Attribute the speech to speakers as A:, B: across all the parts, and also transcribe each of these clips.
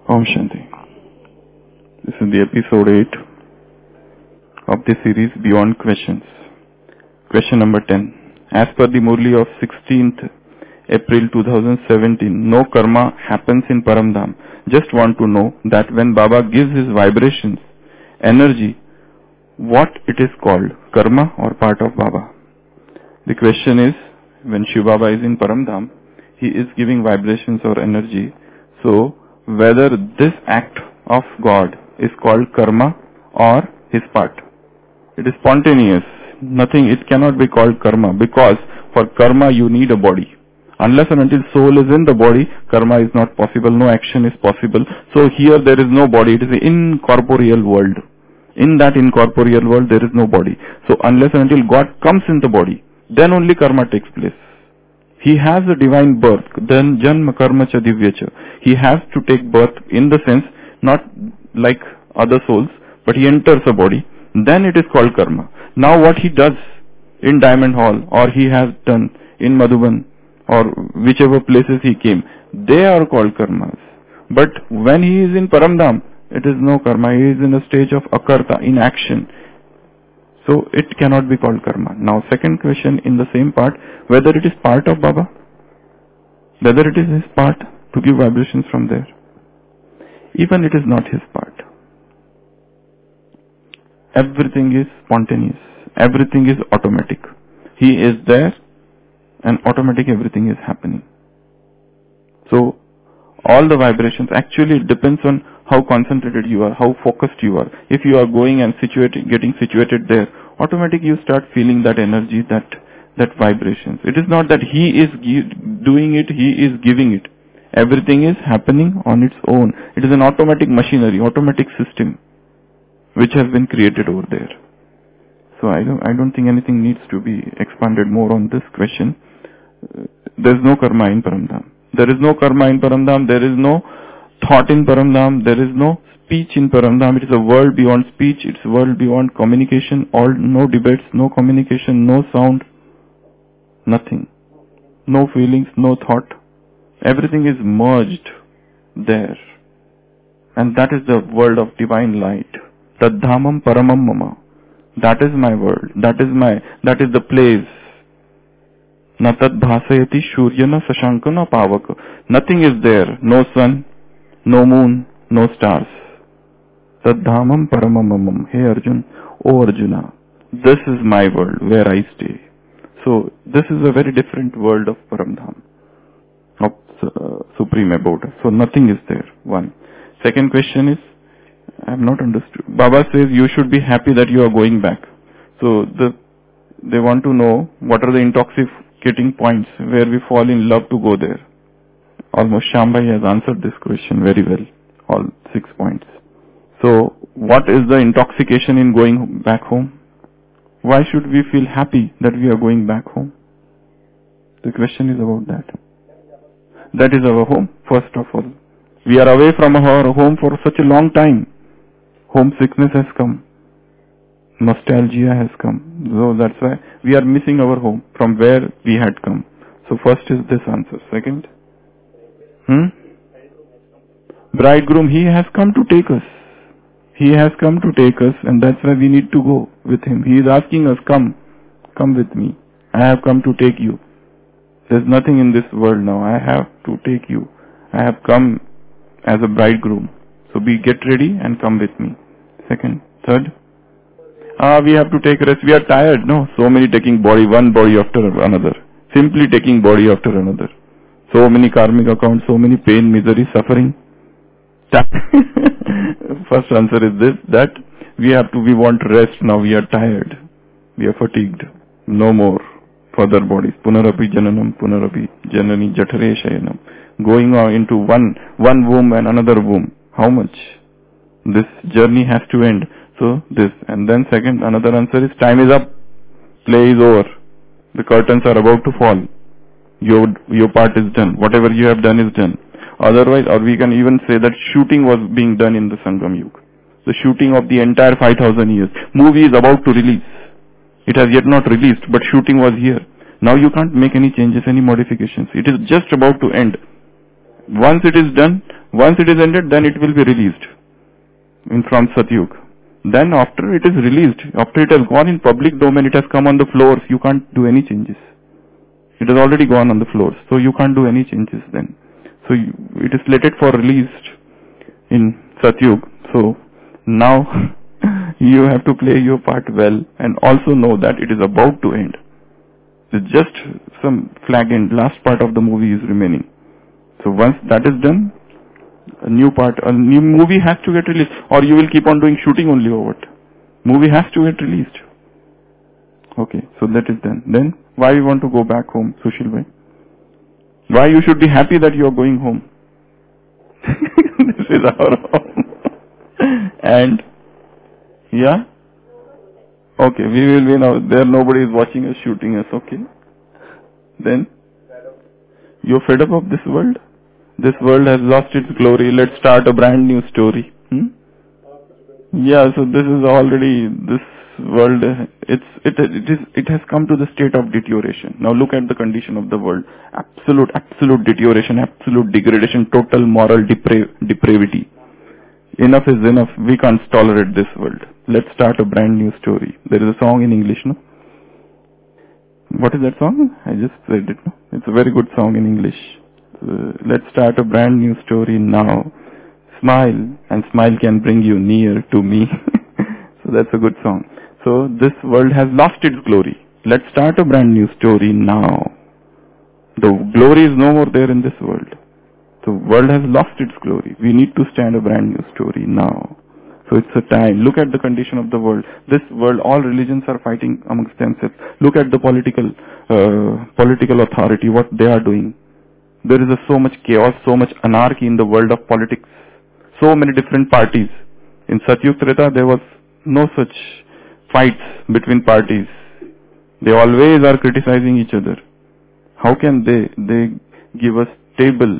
A: Om Shanti. This is the episode 8 of the series Beyond Questions. Question number 10. As per the Murli of 16th April 2017, no karma happens in Paramdham. Just want to know that when Baba gives his vibrations, energy, what it is called, karma or part of Baba? The question is, when Shiv Baba is in Paramdham, he is giving vibrations or energy. So, whether this act of God is called karma or his part. It is spontaneous. Nothing, it cannot be called karma, because for karma you need a body. Unless and until soul is in the body, karma is not possible, no action is possible. So here there is no body, it is an incorporeal world. In that incorporeal world there is no body. So unless and until God comes in the body, then only karma takes place. He has a divine birth, then janma karma cha divyacha. He has to take birth in the sense, not like other souls, but he enters a body. Then it is called karma. Now what he does in Diamond Hall, or he has done in Madhuban, or whichever places he came, they are called karmas. But when he is in Paramdham, it is no karma. He is in a stage of akarta, in action. So it cannot be called karma. Now second question in the same part, whether it is part of Baba, whether it is his part to give vibrations from there. Even it is not his part. Everything is spontaneous. Everything is automatic. He is there and automatic everything is happening. So all the vibrations, actually it depends on how concentrated you are, how focused you are. If you are going and getting situated there, automatically you start feeling that energy, that vibrations. It is not that he is doing it, he is giving it. Everything is happening on its own. It is an automatic machinery, automatic system which has been created over there. So I don't think anything needs to be expanded more on this question. There is no karma in Paramdham. There is no karma in Paramdham. There is no thought in Paramdham. There is no speech in Paramdham. It is a world beyond speech. It's a world beyond communication. No debates, no communication, no sound, nothing. No feelings, no thought. Everything is merged there. And that is the world of divine light. Tadhamam paramam mama. That is my world. That is the place. Na tad bhasayati shuryana sashankana pavaka. Nothing is there. No sun, no moon, no stars. Tadhamam paramamamam. Hey Arjun, O Arjuna, this is my world where I stay. So this is a very different world of Paramdham, of supreme abode. So nothing is there. One. Second question is, I have not understood. Baba says you should be happy that you are going back. So they want to know what are the intoxicating points where we fall in love to go there. Almost Shambhai has answered this question very well. All 6 points. So what is the intoxication in going back home? Why should we feel happy that we are going back home? The question is about that. That is our home, first of all. We are away from our home for such a long time. Homesickness has come. Nostalgia has come. So that's why we are missing our home from where we had come. So first is this answer. Second? Bridegroom, he has come to take us. He has come to take us, and that's why we need to go with him. He is asking us, come with me. I have come to take you. There's nothing in this world now. I have to take you. I have come as a bridegroom. So get ready and come with me. Second. Third. We have to take rest. We are tired. No. So many taking one body after another. Simply taking body after another. So many karmic accounts, so many pain, misery, suffering. First answer is this, that we want rest now. We are tired. We are fatigued. No more further bodies. Punarapi jananam, punarapi janani jatare shayanam. Going on into one womb and another womb. How much? This journey has to end. So this. And then second, another answer is time is up. Play is over. The curtains are about to fall. Your part is done. Whatever you have done is done. Otherwise, or we can even say that shooting was being done in the Sangam Yuga. The shooting of the entire 5,000 years. Movie is about to release. It has yet not released, but shooting was here. Now you can't make any changes, any modifications. It is just about to end. Once it is done, Once it is ended, then it will be released from Satyug. Then after it is released, after it has gone in public domain, it has come on the floors, you can't do any changes. It has already gone on the floors, so you can't do any changes then. So it is slated for release in Satyug. So now you have to play your part well and also know that it is about to end. It's just some flag end, last part of the movie is remaining. So once that is done, a new movie has to get released, or you will keep on doing shooting only or what? Movie has to get released. Okay, so that is done. Then why you want to go back home, Sushil bhai? Why you should be happy that you are going home? This is our home. And yeah? Okay, we will be now. There nobody is watching us, shooting us, okay? Then you're fed up of this world? This world has lost its glory. Let's start a brand new story. Yeah, so this is already, this world, it has come to the state of deterioration. Now look at the condition of the world. Absolute deterioration, absolute degradation, total moral depravity. Enough is enough. We can't tolerate this world. Let's start a brand new story. There is a song in English, no? What is that song? I just said it, no? It's a very good song in English. Let's start a brand new story now. Smile, and smile can bring you near to me. So that's a good song. So this world has lost its glory. Let's start a brand new story now. The glory is no more there in this world. The world has lost its glory. We need to stand a brand new story now. So it's a time. Look at the condition of the world. This world, all religions are fighting amongst themselves. Look at the political authority, what they are doing. There is so much chaos, so much anarchy in the world of politics. So many different parties. In Satyug Treta, there was no such fights between parties. They always are criticizing each other. How can they give us stable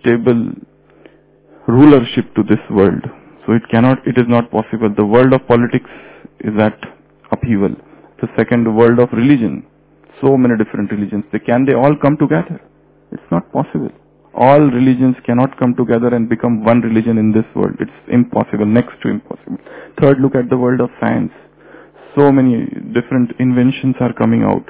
A: rulership to this world? So it is not possible. The world of politics is at upheaval. The second, world of religion. So many different religions. Can they all come together? It's not possible. All religions cannot come together and become one religion in this world. It's impossible, next to impossible. Third, look at the world of science. So many different inventions are coming out.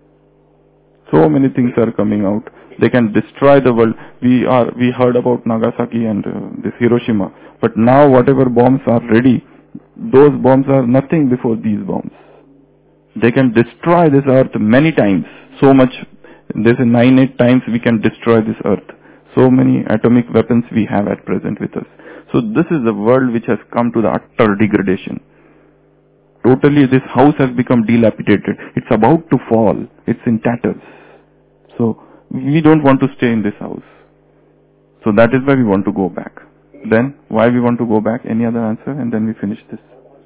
A: So many things are coming out. They can destroy the world. We heard about Nagasaki and this Hiroshima. But now whatever bombs are ready, those bombs are nothing before these bombs. They can destroy this earth many times. So much. There's 9-8 times we can destroy this earth. So many atomic weapons we have at present with us. So this is the world which has come to the utter degradation. Totally this house has become dilapidated. It's about to fall. It's in tatters. So we don't want to stay in this house. So that is why we want to go back. Then why we want to go back? Any other answer? And then we finish this.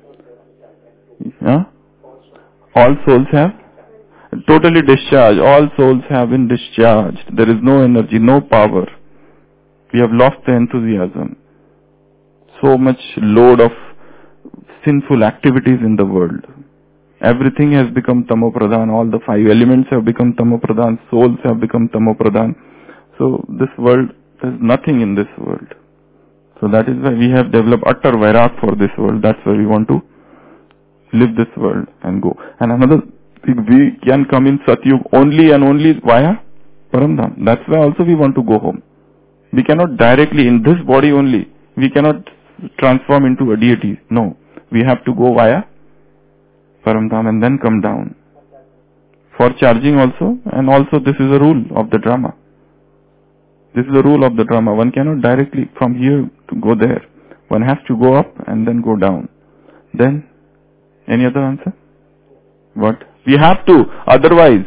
A: Yeah? All souls have totally discharged. All souls have been discharged. There is no energy, no power. We have lost the enthusiasm. So much load of sinful activities in the world. Everything has become tamopradhan. All the 5 elements have become tamopradhan. Souls have become tamopradhan. So this world, there's nothing in this world. So that is why we have developed utter vairag for this world. That's why we want to live this world and go. And another thing, we can come in Satyug only and only via Paramdham. That's why also we want to go home. We cannot directly in this body only. We cannot transform into a deity. No. We have to go via Paramdham and then come down. For charging also, and also this is a rule of the drama. This is the rule of the drama. One cannot directly from here to go there. One has to go up and then go down. Then, any other answer? What? We have to. Otherwise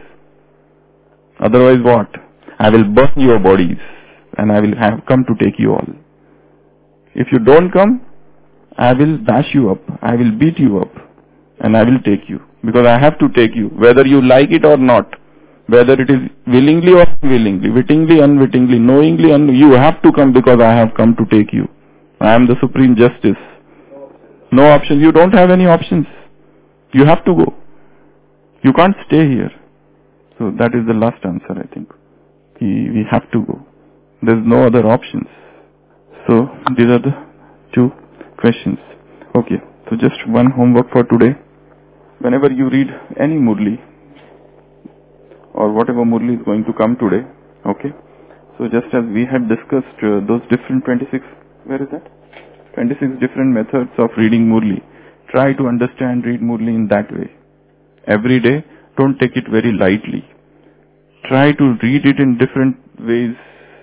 A: what? I will burn your bodies and I will have come to take you all. If you don't come, I will bash you up. I will beat you up and I will take you. Because I have to take you. Whether you like it or not. Whether it is willingly or unwillingly. Wittingly, unwittingly, knowingly, you have to come because I have come to take you. I am the supreme justice. No options. You don't have any options. You have to go. You can't stay here. So that is the last answer, I think. We have to go. There's no other options. So these are the two questions. Okay, so just one homework for today. Whenever you read any Murli or whatever Murli is going to come today, okay, so just as we had discussed those different 26, where is that? 26 different methods of reading Murli. Try to understand, read Murli in that way. Every day, don't take it very lightly. Try to read it in different ways,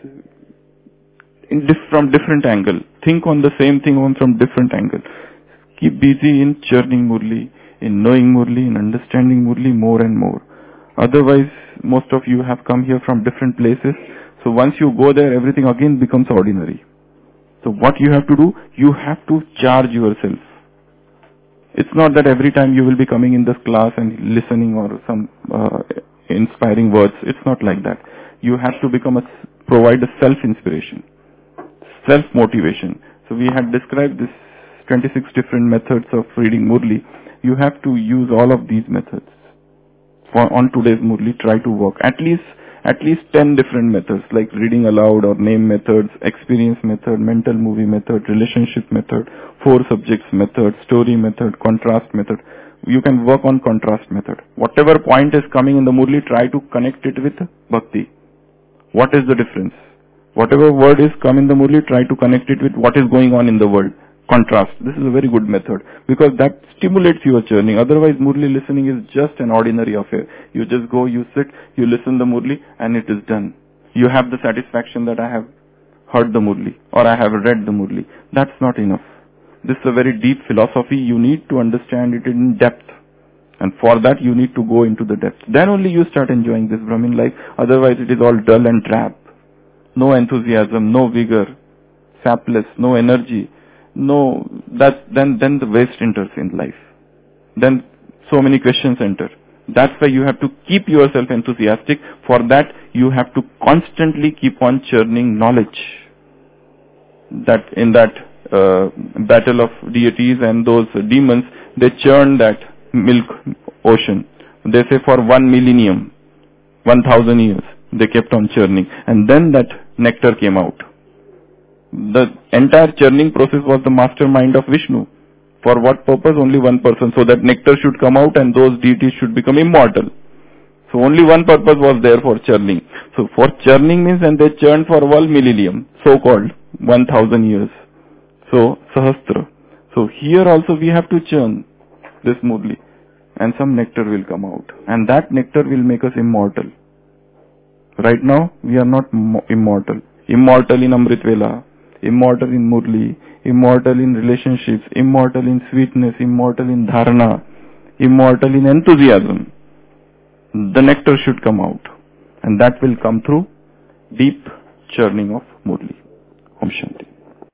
A: from different angle. Think on the same thing from different angle. Keep busy in churning Murli, in knowing Murli, in understanding Murli more and more. Otherwise, most of you have come here from different places. So once you go there, everything again becomes ordinary. So what you have to do, you have to charge yourself. It's not that every time you will be coming in this class and listening or some inspiring words. It's not like that. You have to provide a self-inspiration, self-motivation. So we had described this 26 different methods of reading Murli. You have to use all of these methods. On today's Murli, try to work at least 10 different methods, like reading aloud or name methods, experience method, mental movie method, relationship method, 4 subjects method, story method, contrast method. You can work on contrast method. Whatever point is coming in the Murli, try to connect it with Bhakti. What is the difference? Whatever word is come in the Murli, try to connect it with what is going on in the world. Contrast. This is a very good method because that stimulates your churning. Otherwise, Murli listening is just an ordinary affair. You just go, you sit, you listen the Murli and it is done. You have the satisfaction that I have heard the Murli or I have read the Murli. That's not enough. This is a very deep philosophy. You need to understand it in depth. And for that, you need to go into the depth. Then only you start enjoying this Brahmin life. Otherwise, it is all dull and drab. No enthusiasm, no vigor, sapless, no energy. No, then the waste enters in life. Then so many questions enter. That's why you have to keep yourself enthusiastic. For that, you have to constantly keep on churning knowledge. That in that battle of deities and those demons, they churn that milk ocean. They say for 1 millennium, 1,000 years, they kept on churning. And then that nectar came out. The entire churning process was the mastermind of Vishnu. For what purpose? Only one person. So that nectar should come out and those deities should become immortal. So only one purpose was there for churning. So for churning means, and they churned for 1 millennium, so-called 1,000 years. So Sahasra. So here also we have to churn this Murli and some nectar will come out. And that nectar will make us immortal. Right now we are not immortal. Immortal in Amrit Vela, immortal in Murli, immortal in relationships, immortal in sweetness, immortal in dharana, immortal in enthusiasm. The nectar should come out. And that will come through deep churning of Murli. Om Shanti.